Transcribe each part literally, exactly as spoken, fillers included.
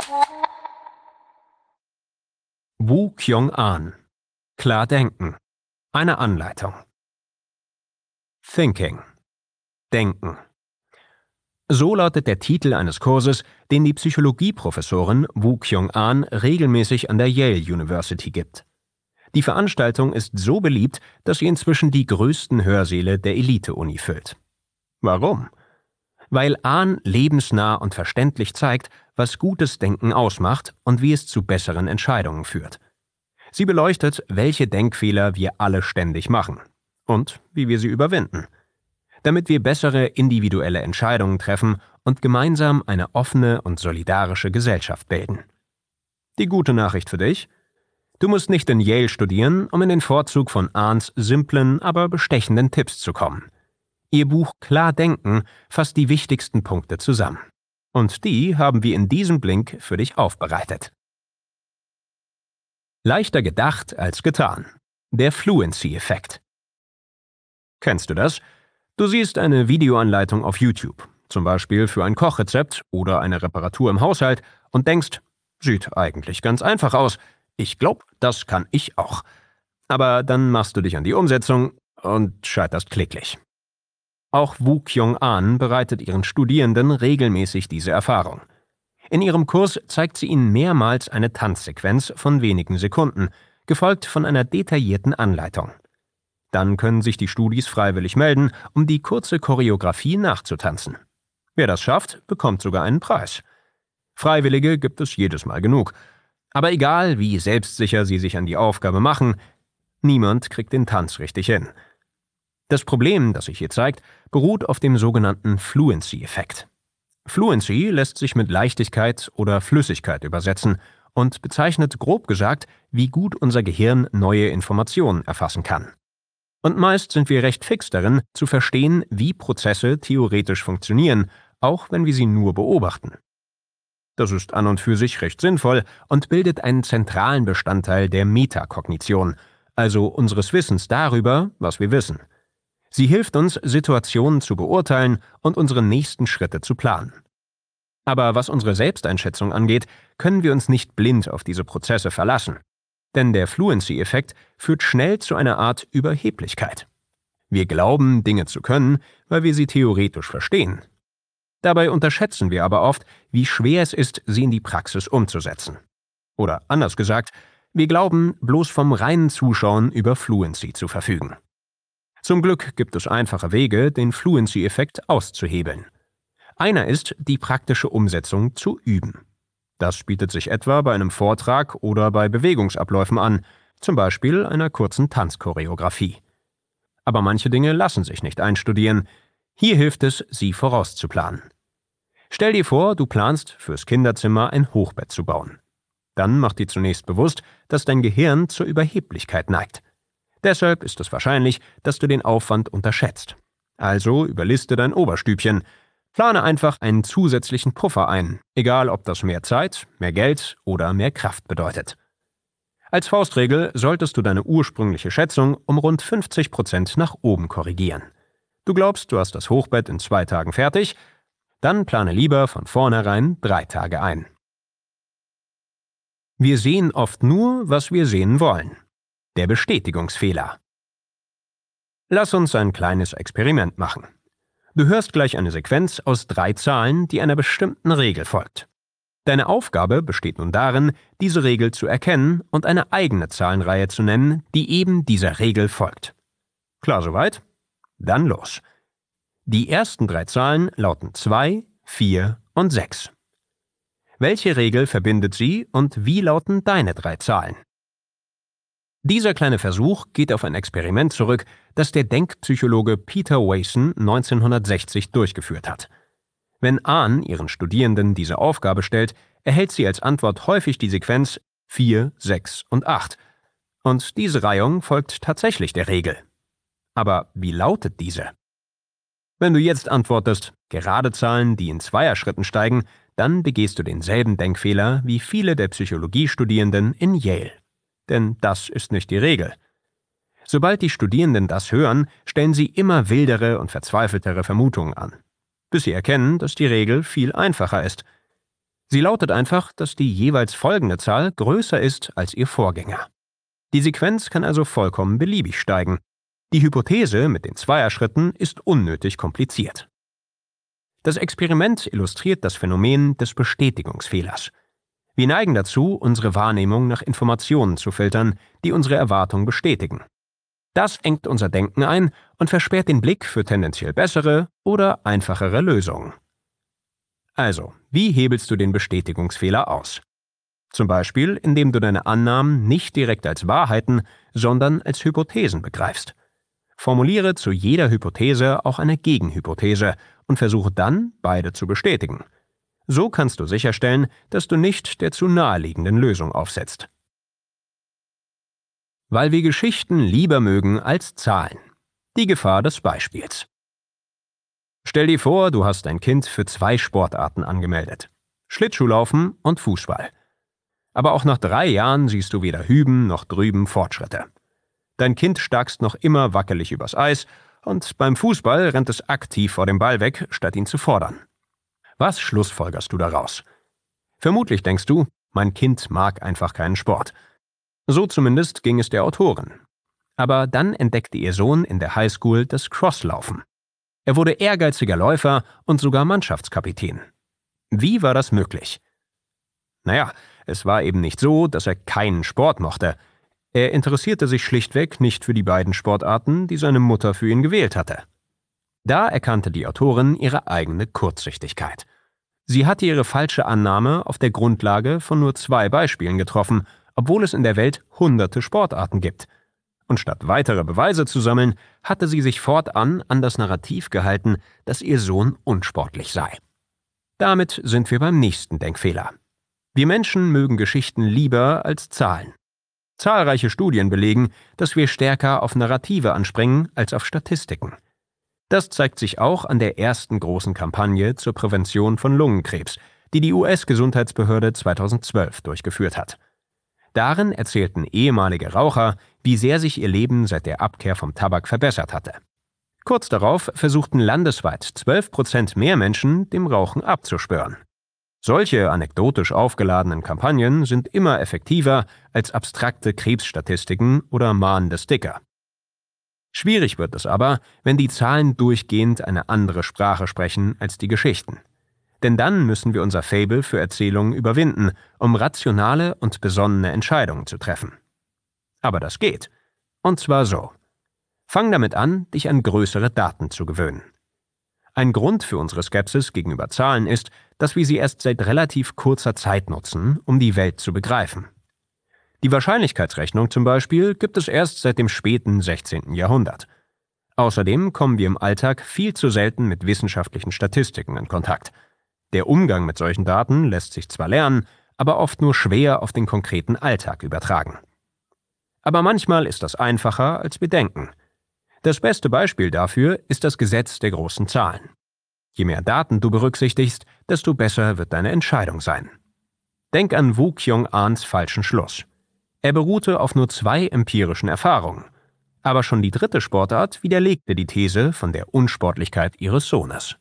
Woo Kyung-ahn. Klar denken. Eine Anleitung. Thinking. Denken. So lautet der Titel eines Kurses, den die Psychologieprofessorin Woo Kyung-ahn regelmäßig an der Yale University gibt. Die Veranstaltung ist so beliebt, dass sie inzwischen die größten Hörsäle der Elite-Uni füllt. Warum? Weil Ahn lebensnah und verständlich zeigt, was gutes Denken ausmacht und wie es zu besseren Entscheidungen führt. Sie beleuchtet, welche Denkfehler wir alle ständig machen und wie wir sie überwinden, damit wir bessere individuelle Entscheidungen treffen und gemeinsam eine offene und solidarische Gesellschaft bilden. Die gute Nachricht für dich: Du musst nicht in Yale studieren, um in den Vorzug von Ahns simplen, aber bestechenden Tipps zu kommen. Ihr Buch Klar Denken fasst die wichtigsten Punkte zusammen. Und die haben wir in diesem Blink für dich aufbereitet. Leichter gedacht als getan. Der Fluency-Effekt. Kennst du das? Du siehst eine Videoanleitung auf YouTube, zum Beispiel für ein Kochrezept oder eine Reparatur im Haushalt, und denkst, sieht eigentlich ganz einfach aus. Ich glaube, das kann ich auch. Aber dann machst du dich an die Umsetzung und scheiterst kläglich. Auch Woo Kyung-ahn bereitet ihren Studierenden regelmäßig diese Erfahrung. In ihrem Kurs zeigt sie ihnen mehrmals eine Tanzsequenz von wenigen Sekunden, gefolgt von einer detaillierten Anleitung. Dann können sich die Studis freiwillig melden, um die kurze Choreografie nachzutanzen. Wer das schafft, bekommt sogar einen Preis. Freiwillige gibt es jedes Mal genug. Aber egal, wie selbstsicher sie sich an die Aufgabe machen, niemand kriegt den Tanz richtig hin. Das Problem, das sich hier zeigt, beruht auf dem sogenannten Fluency-Effekt. Fluency lässt sich mit Leichtigkeit oder Flüssigkeit übersetzen und bezeichnet grob gesagt, wie gut unser Gehirn neue Informationen erfassen kann. Und meist sind wir recht fix darin, zu verstehen, wie Prozesse theoretisch funktionieren, auch wenn wir sie nur beobachten. Das ist an und für sich recht sinnvoll und bildet einen zentralen Bestandteil der Metakognition, also unseres Wissens darüber, was wir wissen. Sie hilft uns, Situationen zu beurteilen und unsere nächsten Schritte zu planen. Aber was unsere Selbsteinschätzung angeht, können wir uns nicht blind auf diese Prozesse verlassen. Denn der Fluency-Effekt führt schnell zu einer Art Überheblichkeit. Wir glauben, Dinge zu können, weil wir sie theoretisch verstehen. Dabei unterschätzen wir aber oft, wie schwer es ist, sie in die Praxis umzusetzen. Oder anders gesagt, wir glauben, bloß vom reinen Zuschauen über Fluency zu verfügen. Zum Glück gibt es einfache Wege, den Fluency-Effekt auszuhebeln. Einer ist, die praktische Umsetzung zu üben. Das bietet sich etwa bei einem Vortrag oder bei Bewegungsabläufen an, zum Beispiel einer kurzen Tanzchoreografie. Aber manche Dinge lassen sich nicht einstudieren. Hier hilft es, sie vorauszuplanen. Stell dir vor, du planst, fürs Kinderzimmer ein Hochbett zu bauen. Dann mach dir zunächst bewusst, dass dein Gehirn zur Überheblichkeit neigt. Deshalb ist es wahrscheinlich, dass du den Aufwand unterschätzt. Also überliste dein Oberstübchen. Plane einfach einen zusätzlichen Puffer ein, egal ob das mehr Zeit, mehr Geld oder mehr Kraft bedeutet. Als Faustregel solltest du deine ursprüngliche Schätzung um rund fünfzig Prozent nach oben korrigieren. Du glaubst, du hast das Hochbett in zwei Tagen fertig? Dann plane lieber von vornherein drei Tage ein. Wir sehen oft nur, was wir sehen wollen. Der Bestätigungsfehler. Lass uns ein kleines Experiment machen. Du hörst gleich eine Sequenz aus drei Zahlen, die einer bestimmten Regel folgt. Deine Aufgabe besteht nun darin, diese Regel zu erkennen und eine eigene Zahlenreihe zu nennen, die eben dieser Regel folgt. Klar soweit? Dann los. Die ersten drei Zahlen lauten zwei, vier und sechs. Welche Regel verbindet sie und wie lauten deine drei Zahlen? Dieser kleine Versuch geht auf ein Experiment zurück, das der Denkpsychologe Peter Wason neunzehnhundertsechzig durchgeführt hat. Wenn Ahn ihren Studierenden diese Aufgabe stellt, erhält sie als Antwort häufig die Sequenz vier, sechs und acht. Und diese Reihung folgt tatsächlich der Regel. Aber wie lautet diese? Wenn du jetzt antwortest, gerade Zahlen, die in Zweierschritten steigen, dann begehst du denselben Denkfehler wie viele der Psychologiestudierenden in Yale. Denn das ist nicht die Regel. Sobald die Studierenden das hören, stellen sie immer wildere und verzweifeltere Vermutungen an, bis sie erkennen, dass die Regel viel einfacher ist. Sie lautet einfach, dass die jeweils folgende Zahl größer ist als ihr Vorgänger. Die Sequenz kann also vollkommen beliebig steigen. Die Hypothese mit den Zweierschritten ist unnötig kompliziert. Das Experiment illustriert das Phänomen des Bestätigungsfehlers. Wir neigen dazu, unsere Wahrnehmung nach Informationen zu filtern, die unsere Erwartung bestätigen. Das engt unser Denken ein und versperrt den Blick für tendenziell bessere oder einfachere Lösungen. Also, wie hebelst du den Bestätigungsfehler aus? Zum Beispiel, indem du deine Annahmen nicht direkt als Wahrheiten, sondern als Hypothesen begreifst. Formuliere zu jeder Hypothese auch eine Gegenhypothese und versuche dann, beide zu bestätigen. So kannst du sicherstellen, dass du nicht der zu naheliegenden Lösung aufsetzt. Weil wir Geschichten lieber mögen als Zahlen. Die Gefahr des Beispiels. Stell dir vor, du hast dein Kind für zwei Sportarten angemeldet: Schlittschuhlaufen und Fußball. Aber auch nach drei Jahren siehst du weder hüben noch drüben Fortschritte. Dein Kind starkst noch immer wackelig übers Eis und beim Fußball rennt es aktiv vor dem Ball weg, statt ihn zu fordern. Was schlussfolgerst du daraus? Vermutlich denkst du, mein Kind mag einfach keinen Sport. So zumindest ging es der Autorin. Aber dann entdeckte ihr Sohn in der Highschool das Crosslaufen. Er wurde ehrgeiziger Läufer und sogar Mannschaftskapitän. Wie war das möglich? Naja, es war eben nicht so, dass er keinen Sport mochte. Er interessierte sich schlichtweg nicht für die beiden Sportarten, die seine Mutter für ihn gewählt hatte. Da erkannte die Autorin ihre eigene Kurzsichtigkeit. Sie hatte ihre falsche Annahme auf der Grundlage von nur zwei Beispielen getroffen, obwohl es in der Welt hunderte Sportarten gibt. Und statt weitere Beweise zu sammeln, hatte sie sich fortan an das Narrativ gehalten, dass ihr Sohn unsportlich sei. Damit sind wir beim nächsten Denkfehler. Wir Menschen mögen Geschichten lieber als Zahlen. Zahlreiche Studien belegen, dass wir stärker auf Narrative anspringen als auf Statistiken. Das zeigt sich auch an der ersten großen Kampagne zur Prävention von Lungenkrebs, die die U S-Gesundheitsbehörde zweitausendzwölf durchgeführt hat. Darin erzählten ehemalige Raucher, wie sehr sich ihr Leben seit der Abkehr vom Tabak verbessert hatte. Kurz darauf versuchten landesweit zwölf Prozent mehr Menschen, dem Rauchen abzuschwören. Solche anekdotisch aufgeladenen Kampagnen sind immer effektiver als abstrakte Krebsstatistiken oder mahnende Sticker. Schwierig wird es aber, wenn die Zahlen durchgehend eine andere Sprache sprechen als die Geschichten. Denn dann müssen wir unser Faible für Erzählungen überwinden, um rationale und besonnene Entscheidungen zu treffen. Aber das geht. Und zwar so. Fang damit an, dich an größere Daten zu gewöhnen. Ein Grund für unsere Skepsis gegenüber Zahlen ist, dass wir sie erst seit relativ kurzer Zeit nutzen, um die Welt zu begreifen. Die Wahrscheinlichkeitsrechnung zum Beispiel gibt es erst seit dem späten sechzehnten Jahrhundert. Außerdem kommen wir im Alltag viel zu selten mit wissenschaftlichen Statistiken in Kontakt. Der Umgang mit solchen Daten lässt sich zwar lernen, aber oft nur schwer auf den konkreten Alltag übertragen. Aber manchmal ist das einfacher, als wir denken. Das beste Beispiel dafür ist das Gesetz der großen Zahlen. Je mehr Daten du berücksichtigst, desto besser wird deine Entscheidung sein. Denk an Woo Kyung-ahns falschen Schluss. Er beruhte auf nur zwei empirischen Erfahrungen. Aber schon die dritte Sportart widerlegte die These von der Unsportlichkeit ihres Sohnes.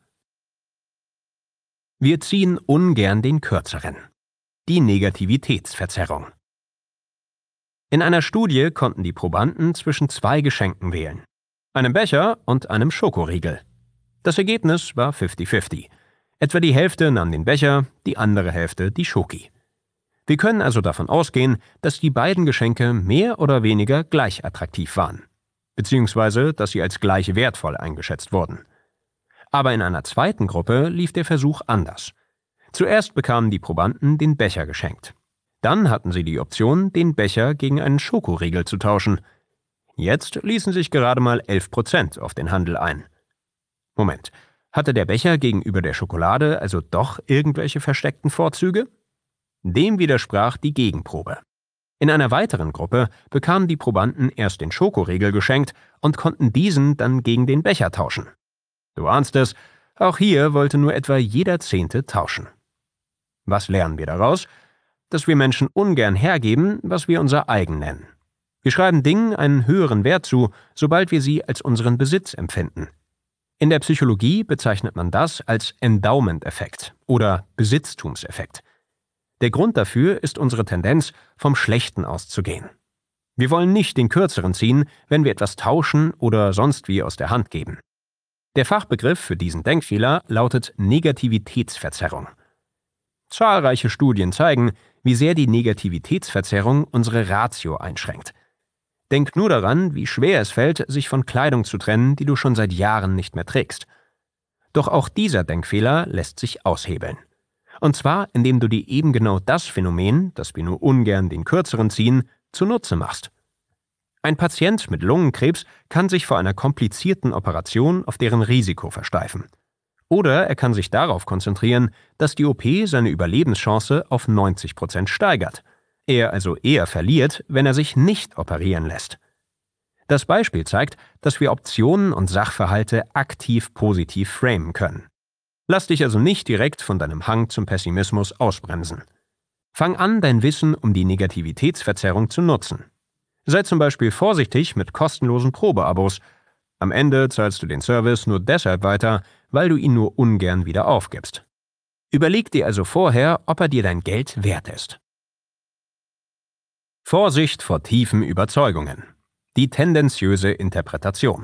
Wir ziehen ungern den Kürzeren. Die Negativitätsverzerrung. In einer Studie konnten die Probanden zwischen zwei Geschenken wählen: einem Becher und einem Schokoriegel. Das Ergebnis war fünfzig fünfzig. Etwa die Hälfte nahm den Becher, die andere Hälfte die Schoki. Wir können also davon ausgehen, dass die beiden Geschenke mehr oder weniger gleich attraktiv waren, beziehungsweise dass sie als gleich wertvoll eingeschätzt wurden. Aber in einer zweiten Gruppe lief der Versuch anders. Zuerst bekamen die Probanden den Becher geschenkt. Dann hatten sie die Option, den Becher gegen einen Schokoriegel zu tauschen. Jetzt ließen sich gerade mal elf Prozent auf den Handel ein. Moment, hatte der Becher gegenüber der Schokolade also doch irgendwelche versteckten Vorzüge? Dem widersprach die Gegenprobe. In einer weiteren Gruppe bekamen die Probanden erst den Schokoriegel geschenkt und konnten diesen dann gegen den Becher tauschen. Du ahnst es, auch hier wollte nur etwa jeder Zehnte tauschen. Was lernen wir daraus? Dass wir Menschen ungern hergeben, was wir unser eigen nennen. Wir schreiben Dingen einen höheren Wert zu, sobald wir sie als unseren Besitz empfinden. In der Psychologie bezeichnet man das als Endowment-Effekt oder Besitztumseffekt. Der Grund dafür ist unsere Tendenz, vom Schlechten auszugehen. Wir wollen nicht den Kürzeren ziehen, wenn wir etwas tauschen oder sonst wie aus der Hand geben. Der Fachbegriff für diesen Denkfehler lautet Negativitätsverzerrung. Zahlreiche Studien zeigen, wie sehr die Negativitätsverzerrung unsere Ratio einschränkt. Denk nur daran, wie schwer es fällt, sich von Kleidung zu trennen, die du schon seit Jahren nicht mehr trägst. Doch auch dieser Denkfehler lässt sich aushebeln. Und zwar, indem du dir eben genau das Phänomen, dass wir nur ungern den Kürzeren ziehen, zunutze machst. Ein Patient mit Lungenkrebs kann sich vor einer komplizierten Operation auf deren Risiko versteifen. Oder er kann sich darauf konzentrieren, dass die O P seine Überlebenschance auf neunzig Prozent steigert. Er also eher verliert, wenn er sich nicht operieren lässt. Das Beispiel zeigt, dass wir Optionen und Sachverhalte aktiv positiv framen können. Lass dich also nicht direkt von deinem Hang zum Pessimismus ausbremsen. Fang an, dein Wissen um die Negativitätsverzerrung zu nutzen. Sei zum Beispiel vorsichtig mit kostenlosen Probeabos. Am Ende zahlst du den Service nur deshalb weiter, weil du ihn nur ungern wieder aufgibst. Überleg dir also vorher, ob er dir dein Geld wert ist. Vorsicht vor tiefen Überzeugungen. Die tendenziöse Interpretation.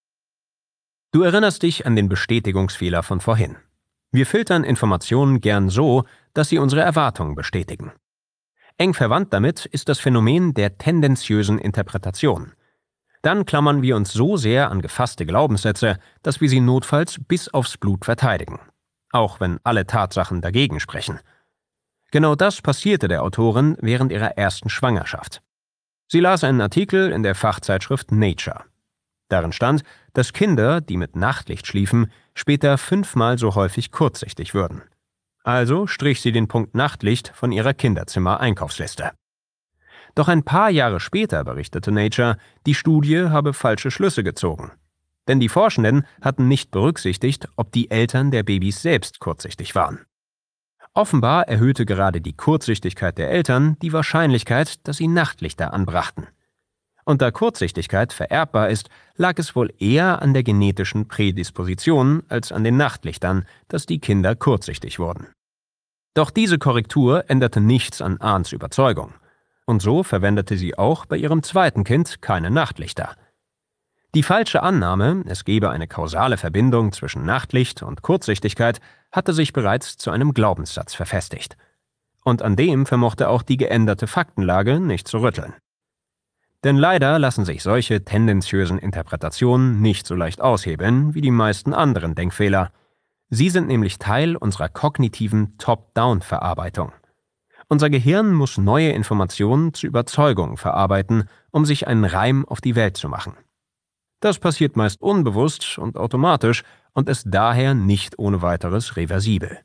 Du erinnerst dich an den Bestätigungsfehler von vorhin. Wir filtern Informationen gern so, dass sie unsere Erwartungen bestätigen. Eng verwandt damit ist das Phänomen der tendenziösen Interpretation. Dann klammern wir uns so sehr an gefasste Glaubenssätze, dass wir sie notfalls bis aufs Blut verteidigen. Auch wenn alle Tatsachen dagegen sprechen. Genau das passierte der Autorin während ihrer ersten Schwangerschaft. Sie las einen Artikel in der Fachzeitschrift Nature. Darin stand, dass Kinder, die mit Nachtlicht schliefen, später fünfmal so häufig kurzsichtig würden. Also strich sie den Punkt Nachtlicht von ihrer Kinderzimmer-Einkaufsliste. Doch ein paar Jahre später berichtete Nature, die Studie habe falsche Schlüsse gezogen. Denn die Forschenden hatten nicht berücksichtigt, ob die Eltern der Babys selbst kurzsichtig waren. Offenbar erhöhte gerade die Kurzsichtigkeit der Eltern die Wahrscheinlichkeit, dass sie Nachtlichter anbrachten. Und da Kurzsichtigkeit vererbbar ist, lag es wohl eher an der genetischen Prädisposition als an den Nachtlichtern, dass die Kinder kurzsichtig wurden. Doch diese Korrektur änderte nichts an Ahns Überzeugung. Und so verwendete sie auch bei ihrem zweiten Kind keine Nachtlichter. Die falsche Annahme, es gebe eine kausale Verbindung zwischen Nachtlicht und Kurzsichtigkeit, hatte sich bereits zu einem Glaubenssatz verfestigt. Und an dem vermochte auch die geänderte Faktenlage nicht zu rütteln. Denn leider lassen sich solche tendenziösen Interpretationen nicht so leicht aushebeln wie die meisten anderen Denkfehler. Sie sind nämlich Teil unserer kognitiven Top-Down-Verarbeitung. Unser Gehirn muss neue Informationen zu Überzeugungen verarbeiten, um sich einen Reim auf die Welt zu machen. Das passiert meist unbewusst und automatisch und ist daher nicht ohne weiteres reversibel.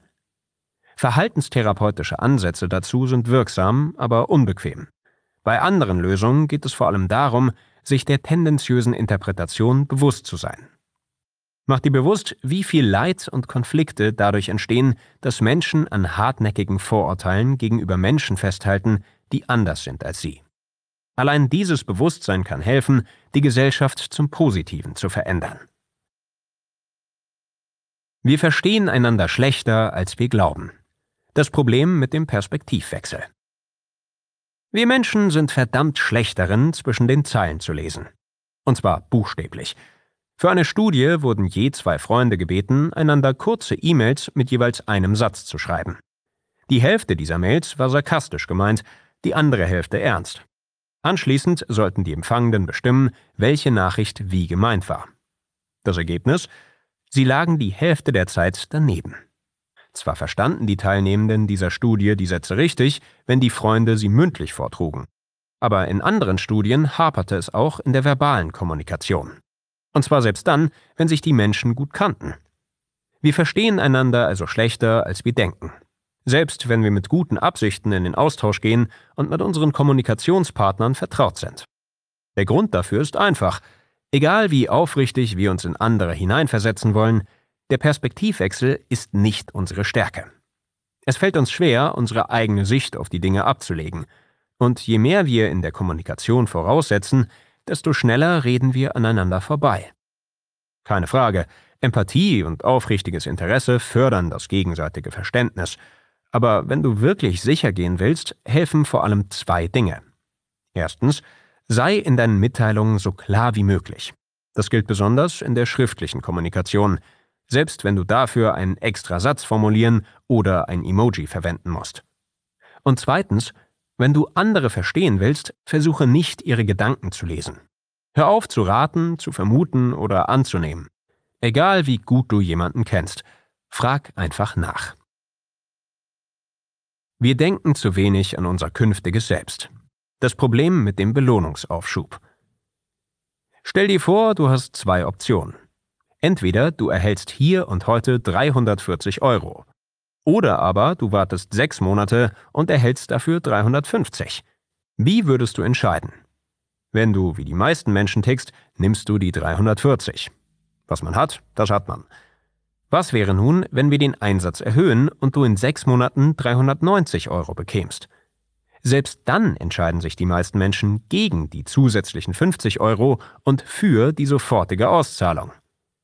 Verhaltenstherapeutische Ansätze dazu sind wirksam, aber unbequem. Bei anderen Lösungen geht es vor allem darum, sich der tendenziösen Interpretation bewusst zu sein. Mach dir bewusst, wie viel Leid und Konflikte dadurch entstehen, dass Menschen an hartnäckigen Vorurteilen gegenüber Menschen festhalten, die anders sind als sie. Allein dieses Bewusstsein kann helfen, die Gesellschaft zum Positiven zu verändern. Wir verstehen einander schlechter, als wir glauben. Das Problem mit dem Perspektivwechsel. Wir Menschen sind verdammt schlecht darin, zwischen den Zeilen zu lesen. Und zwar buchstäblich. Für eine Studie wurden je zwei Freunde gebeten, einander kurze E-Mails mit jeweils einem Satz zu schreiben. Die Hälfte dieser Mails war sarkastisch gemeint, die andere Hälfte ernst. Anschließend sollten die Empfangenden bestimmen, welche Nachricht wie gemeint war. Das Ergebnis? Sie lagen die Hälfte der Zeit daneben. Zwar verstanden die Teilnehmenden dieser Studie die Sätze richtig, wenn die Freunde sie mündlich vortrugen. Aber in anderen Studien haperte es auch in der verbalen Kommunikation. Und zwar selbst dann, wenn sich die Menschen gut kannten. Wir verstehen einander also schlechter, als wir denken. Selbst wenn wir mit guten Absichten in den Austausch gehen und mit unseren Kommunikationspartnern vertraut sind. Der Grund dafür ist einfach. Egal wie aufrichtig wir uns in andere hineinversetzen wollen, der Perspektivwechsel ist nicht unsere Stärke. Es fällt uns schwer, unsere eigene Sicht auf die Dinge abzulegen. Und je mehr wir in der Kommunikation voraussetzen, desto schneller reden wir aneinander vorbei. Keine Frage, Empathie und aufrichtiges Interesse fördern das gegenseitige Verständnis. Aber wenn du wirklich sicher gehen willst, helfen vor allem zwei Dinge. Erstens, sei in deinen Mitteilungen so klar wie möglich. Das gilt besonders in der schriftlichen Kommunikation, selbst wenn du dafür einen extra Satz formulieren oder ein Emoji verwenden musst. Und zweitens, wenn du andere verstehen willst, versuche nicht, ihre Gedanken zu lesen. Hör auf zu raten, zu vermuten oder anzunehmen. Egal wie gut du jemanden kennst, frag einfach nach. Wir denken zu wenig an unser künftiges Selbst. Das Problem mit dem Belohnungsaufschub. Stell dir vor, du hast zwei Optionen. Entweder du erhältst hier und heute dreihundertvierzig Euro. Oder aber du wartest sechs Monate und erhältst dafür dreihundertfünfzig. Wie würdest du entscheiden? Wenn du wie die meisten Menschen tickst, nimmst du die dreihundertvierzig. Was man hat, das hat man. Was wäre nun, wenn wir den Einsatz erhöhen und du in sechs Monaten dreihundertneunzig Euro bekämst? Selbst dann entscheiden sich die meisten Menschen gegen die zusätzlichen fünfzig Euro und für die sofortige Auszahlung.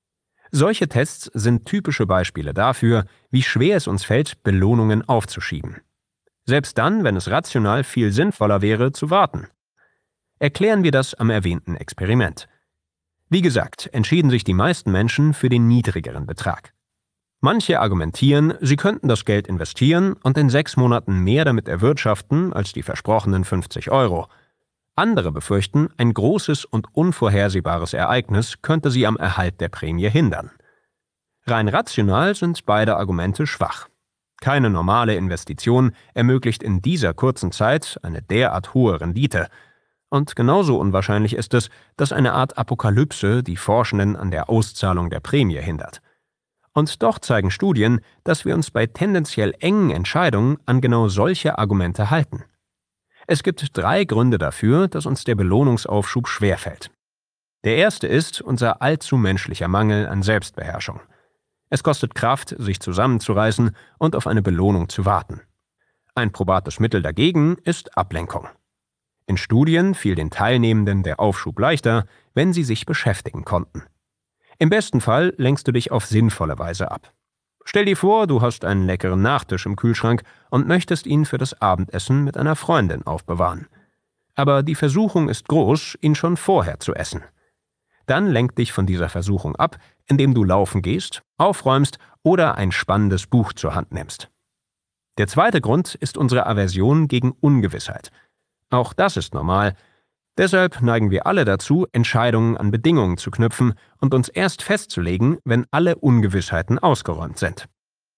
Solche Tests sind typische Beispiele dafür, wie schwer es uns fällt, Belohnungen aufzuschieben. Selbst dann, wenn es rational viel sinnvoller wäre, zu warten. Erklären wir das am erwähnten Experiment. Wie gesagt, entschieden sich die meisten Menschen für den niedrigeren Betrag. Manche argumentieren, sie könnten das Geld investieren und in sechs Monaten mehr damit erwirtschaften als die versprochenen fünfzig Euro. Andere befürchten, ein großes und unvorhersehbares Ereignis könnte sie am Erhalt der Prämie hindern. Rein rational sind beide Argumente schwach. Keine normale Investition ermöglicht in dieser kurzen Zeit eine derart hohe Rendite. Und genauso unwahrscheinlich ist es, dass eine Art Apokalypse die Forschenden an der Auszahlung der Prämie hindert. Und doch zeigen Studien, dass wir uns bei tendenziell engen Entscheidungen an genau solche Argumente halten. Es gibt drei Gründe dafür, dass uns der Belohnungsaufschub schwerfällt. Der erste ist unser allzu menschlicher Mangel an Selbstbeherrschung. Es kostet Kraft, sich zusammenzureißen und auf eine Belohnung zu warten. Ein probates Mittel dagegen ist Ablenkung. In Studien fiel den Teilnehmenden der Aufschub leichter, wenn sie sich beschäftigen konnten. Im besten Fall lenkst du dich auf sinnvolle Weise ab. Stell dir vor, du hast einen leckeren Nachtisch im Kühlschrank und möchtest ihn für das Abendessen mit einer Freundin aufbewahren. Aber die Versuchung ist groß, ihn schon vorher zu essen. Dann lenk dich von dieser Versuchung ab, indem du laufen gehst, aufräumst oder ein spannendes Buch zur Hand nimmst. Der zweite Grund ist unsere Aversion gegen Ungewissheit. Auch das ist normal. Deshalb neigen wir alle dazu, Entscheidungen an Bedingungen zu knüpfen und uns erst festzulegen, wenn alle Ungewissheiten ausgeräumt sind.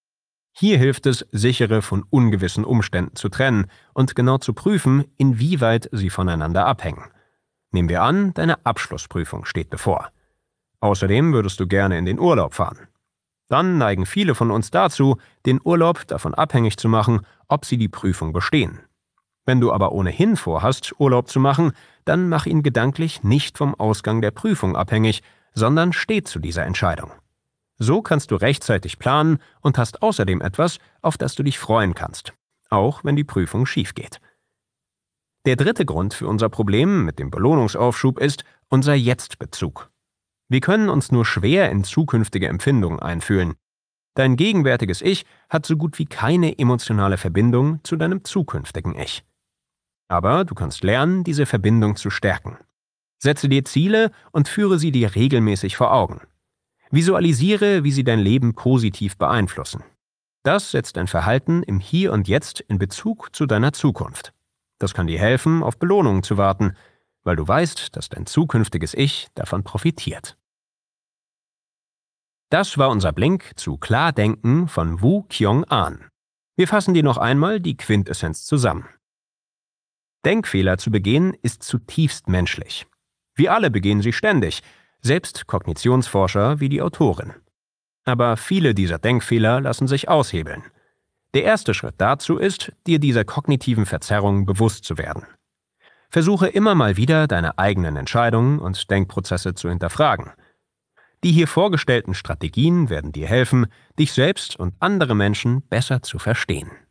Hier hilft es, sichere von ungewissen Umständen zu trennen und genau zu prüfen, inwieweit sie voneinander abhängen. Nehmen wir an, deine Abschlussprüfung steht bevor. Außerdem würdest du gerne in den Urlaub fahren. Dann neigen viele von uns dazu, den Urlaub davon abhängig zu machen, ob sie die Prüfung bestehen. Wenn du aber ohnehin vorhast, Urlaub zu machen, dann mach ihn gedanklich nicht vom Ausgang der Prüfung abhängig, sondern steh zu dieser Entscheidung. So kannst du rechtzeitig planen und hast außerdem etwas, auf das du dich freuen kannst, auch wenn die Prüfung schief geht. Der dritte Grund für unser Problem mit dem Belohnungsaufschub ist unser Jetzt-Bezug. Wir können uns nur schwer in zukünftige Empfindungen einfühlen. Dein gegenwärtiges Ich hat so gut wie keine emotionale Verbindung zu deinem zukünftigen Ich. Aber du kannst lernen, diese Verbindung zu stärken. Setze dir Ziele und führe sie dir regelmäßig vor Augen. Visualisiere, wie sie dein Leben positiv beeinflussen. Das setzt dein Verhalten im Hier und Jetzt in Bezug zu deiner Zukunft. Das kann dir helfen, auf Belohnungen zu warten, weil du weißt, dass dein zukünftiges Ich davon profitiert. Das war unser Blink zu Klardenken von Woo Kyung-Ahn. Wir fassen dir noch einmal die Quintessenz zusammen. Denkfehler zu begehen ist zutiefst menschlich. Wir alle begehen sie ständig, selbst Kognitionsforscher wie die Autorin. Aber viele dieser Denkfehler lassen sich aushebeln. Der erste Schritt dazu ist, dir dieser kognitiven Verzerrung bewusst zu werden. Versuche immer mal wieder, deine eigenen Entscheidungen und Denkprozesse zu hinterfragen. Die hier vorgestellten Strategien werden dir helfen, dich selbst und andere Menschen besser zu verstehen.